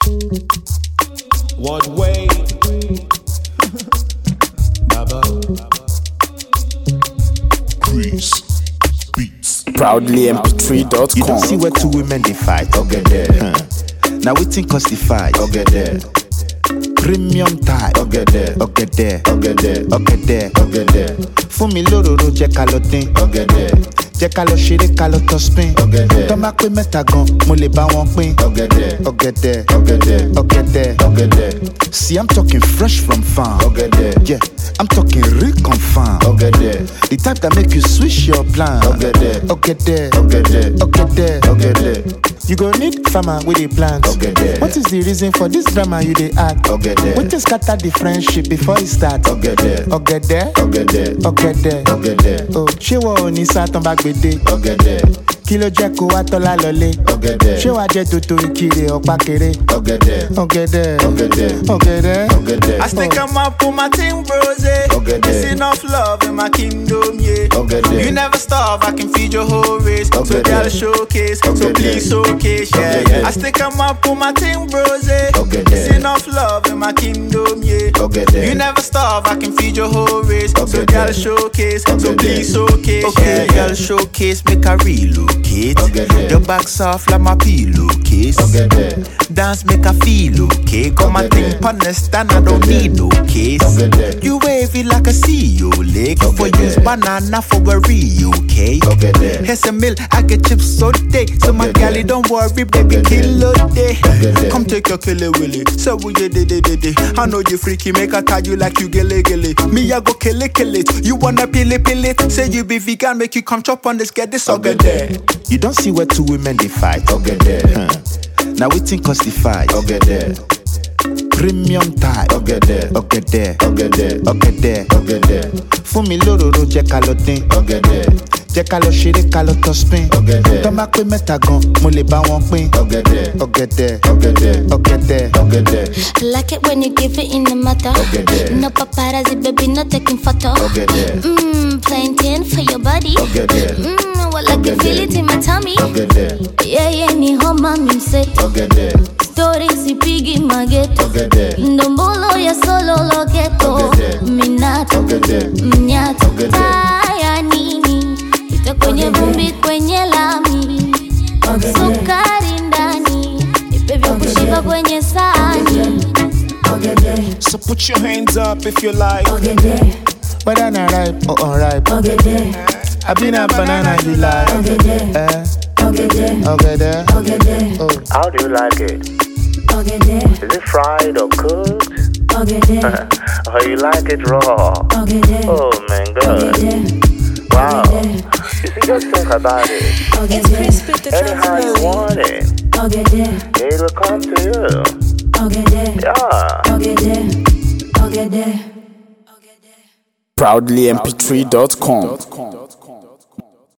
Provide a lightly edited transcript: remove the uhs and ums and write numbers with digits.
What way? Baba. Grease Beats. Proudly mp3.com. You don't see where two women they fight. Okay there. Now we think cause the fight. Okay there. Premium type. Okay there. Okay there. Okay there. Okay there. Okay there. Fún mi lóróró jẹ́ ká lọ dín. Okay there. Jẹ́ ká lọ ṣeré ká lọ tọ́ spin. Okay there. Tọ́ bá pé mẹ́ta gan, mo lè bá wọn pín. Okay there. Okay there. Okay there. Okay there. Okay there. See, I'm talking fresh from farm. Okay there. Yeah, I'm talking real confirm. Okay there. The type that make you switch your plan. Okay there. Okay there. Okay there. Okay there. Okay there. You go need farmer with a plant. Okay there. What is the reason for this drama you dey act? Okay there. What is scatter the friendship before it start? Okay there. Okay there. Okay there. Okay there. Okay there. Oh, ṣé wọ́n ò ní sátán bá gbèdé? Okay there. Kí ló jẹ́ kó wá tọ́lá lọlé? Okay there. Ṣé wàá jẹ́ tòtò ìkirè ọ̀pá kéré? Okay there. Okay there. Okay there. Okay there. Okay there. I stick 'em up for my team, bros. Okay, It's there. enough love in my kingdom, yeah. Okay, there. You never starve, I can feed your whole race. Okay, So there. gotta showcase, Okay, so please there. showcase, yeah, Okay, yeah. there. I stick 'em up for my team, bros. Okay, It's there. enough love in my kingdom, yeah. Okay, there. You never starve, I can feed your whole race. Okay, So gotta there. showcase, Okay, so please there. showcase, Okay, yeah, girl, showcase, make a relocate. Okay, there. Your back soft like my pillowcase. Okay there. Dance make a feel okay. Come Okay, and think there. on the stand, I don't Okay, need no case. Okay, there. You wave it like a CEO leg. Okay, For use there. banana for a Rio cake. Okay there. Here's a meal, I get chips so day. So my Okay, galley there. don't worry, baby, Okay, kill a day. Okay, there. Come take your killer willy. So we de. I know you freaky, make I tell you like you gilly. Me, I go kill it. You wanna peel it. Say you be vegan, make you come chop on this, get this Okay, okay there. there. You don't see where two women they fight. Okay there. Now we think cause the fight. Okay there. Premium type. Okay there. Okay there. Okay there. Okay there. Okay there. Fún mi lóróró jẹ́ ká lọ dín. Okay there. Jẹ́ ká lọ ṣeré ká lọ tọ́ spin. Okay there. Tọ́ bá pé mẹ́ta gan, mo lè bá wọn pín. Okay there. Okay there. Okay there. Okay there. Okay there. I like it when you give it in the matter. Okay, there. No paparazzi, baby, no taking photo. Okay there. Playing 10 for your body. Okay there. Well, I can Okay, feel there. it in my tummy. Okay there. Yeah, ni homa mimseto. Okay there. Stories ipigi mageto. Okay there. Ndombolo ya solo loketo. Okay, there. Minato. Okay there. Mnyato. Okay, there. Haya nini? Pita kwenye vumbi kwenye lami. Sukari ndani. Ipe vya kushiba kwenye sahani. So put your hands up if you like. Whether na ripe or unripe. I been a banana you like. Okay there. Oh. How do you like it? Is it fried or cooked? Or you like it raw? Oh man, good. Wow. You see, just think about it. Anyhow you want it, it will come to you. Yeah. Proudly mp3.com.